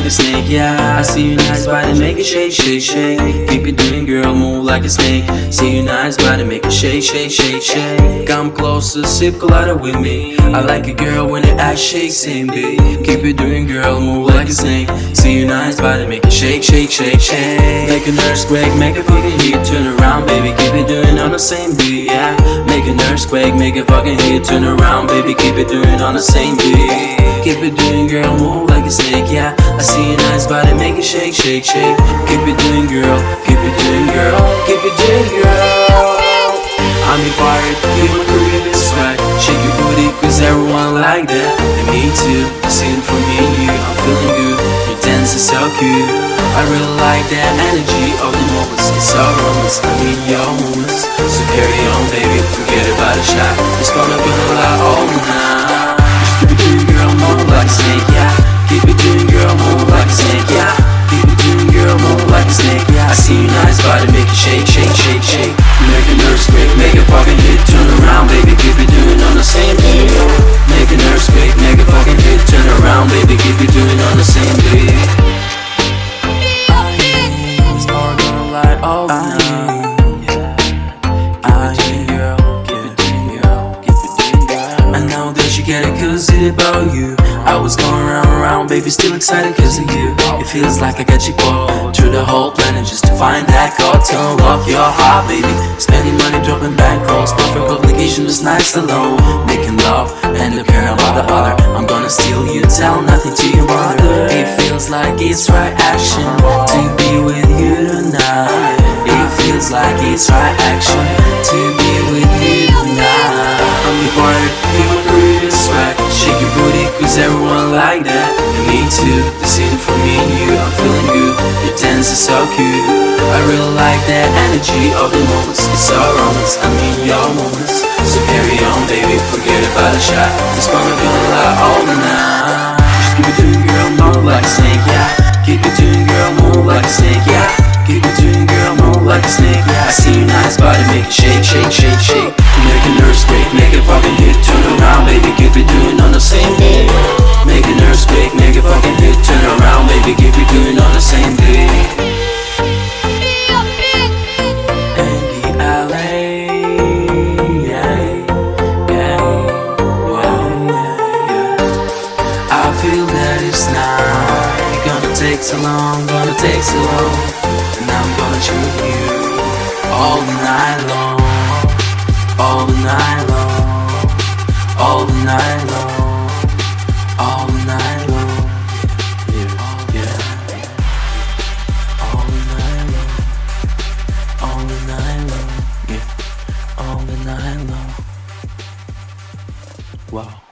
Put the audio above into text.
a snake, yeah. I see your nice body, make it shake, shake, shake. Keep it doing, girl, move like a snake. See your nice body, make it shake, shake, shake, shake. Come closer, sip colada with me. I like a girl when it ass shakes and beat. Keep it doing, girl, move like a snake. See your nice body, make it shake, shake, shake, shake. Make an earthquake, make a fucking hit. Turn around, baby, keep it doing on the same beat, yeah. Make an earthquake, make a fucking hit. Turn around, baby, keep it doing on the same beat. Keep it doing, girl, move like a snake, yeah. I see your nice body, make it shake, shake, shake. Keep it doing, girl, keep it doing, girl, keep it doing, girl. I'm your pirate, you my Caribbean swag. Shake your booty, cause everyone like that. And me too, sing for me and you. I'm feeling good, your dance is so cute. I really like that energy of the moments. It's our moments, I mean your moments. So carry on, baby, forget about a shot. It's gonna be a lot all night. Keep it doing, girl, move like a snake, yeah. Keep it doing, girl, move like a snake, yeah. Keep it doing, girl, move like a snake, yeah. I see your nice body, make it shake, shake, shake, shake. Make an earthquake, make a fucking hit. Turn around, baby, keep it doing on the same beat. Make an earthquake, make a fucking hit. Turn around, baby, keep it doing on the same beat. It's all gonna light all night. Get it cause it's about you. I was going round, baby, still excited cause of you. It feels like I got you caught through the whole planet just to find that card to unlock your heart, baby. Spending money, dropping back rolls. Perfect obligation was nice alone. Making love and the caring about the other. I'm gonna steal you, tell nothing to your mother. It feels like it's right action to be with you tonight. It feels like it's right action to be with you tonight. I'm your partner, you're my Caribbean swag. Shake your booty, cause everyone like that. And me too, the scene for me and you. I'm feeling good, your dance is so cute. I really like that energy of the moments. It's our moments, I mean your moments. So carry on, baby, forget about a shot. It's gonna be a lot all night. Just keep it doing, girl, move like a snake, yeah. Keep it doing, girl, move like a snake, yeah. Keep it doing, girl, move like a snake, yeah. I see your nice body, make it shake, shake, shake, shake. Make an earthquake, make a fucking hit. Turn around, baby, keep it doing on the same beat. Make an earthquake, make a fucking hit. Turn around, baby, keep it doing on the same beat. I feel that it's not gonna take so long, gonna take so long. And I'm gonna choose you all the night long, all the night long, all the night long, all the night long. Yeah, yeah. All the night long, all the night long, yeah, all the night long. Wow.